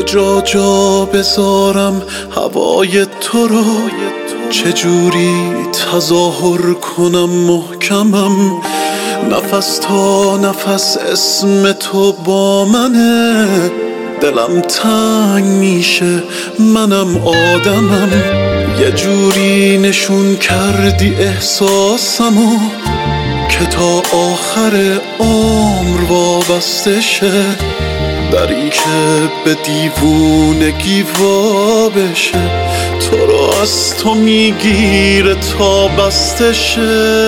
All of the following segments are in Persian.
جا بذارم هوای تو رو، چجوری تظاهر کنم محکمم، نفس تا نفس اسم تو با منه، دلم تنگ میشه منم آدمم، یه جوری نشون کردی احساسمو که تا آخر عمر وابسته شه، دری که به دیوونگی وا بشه، تو رو از تو میگیره تا بسته شه.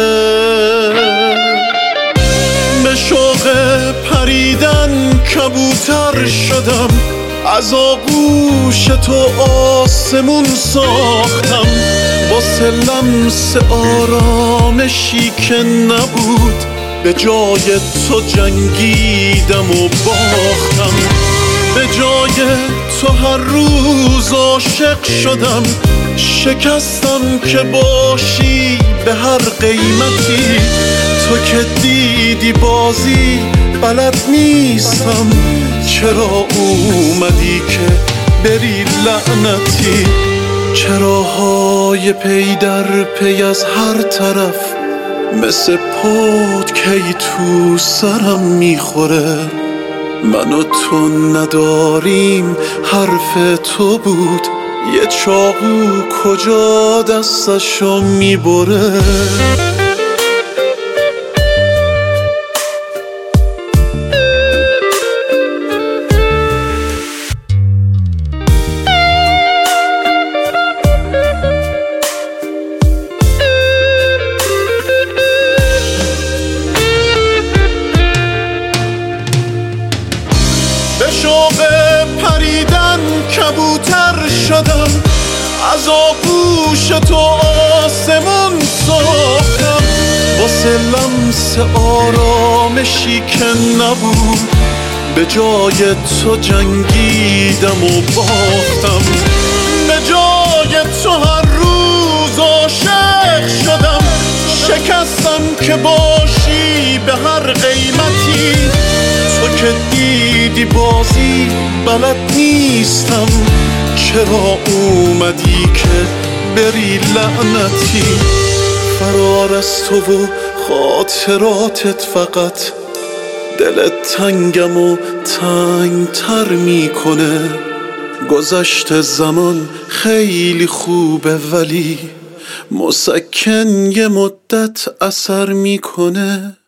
به شوق پریدن کبوتر شدم، از آغوش تو آسمون ساختم، واسه لمس آرامشی که نبود به جای تو جنگیدم و باختم، به جای تو هر روز عاشق شدم، شکستم که باشی به هر قیمتی، تو که دیدی بازی بلد نیستم، چرا اومدی که بری لعنتی، چراهای پی در پی از هر طرف مثل پودکی تو سرم میخوره، من و تو نداریم حرف تو بود، یه چاقو کجا دستشو میبره. به شوق پریدن کبوتر شدم، از آغوش تو آسمون ساختم، واسه لمس آرامشی که نبود به جای تو جنگیدم و باختم، به جای تو هر روز عاشق شدم، شکستم که باشی به هر قیمتی، تو که دیدی بازی بلد نیستم، چرا اومدی که بری لعنتی، فرار از تو و خاطراتت فقط دل تنگم و تنگ تر میکنه، گذشت زمان خیلی خوبه ولی مسکن یه مدت اثر میکنه.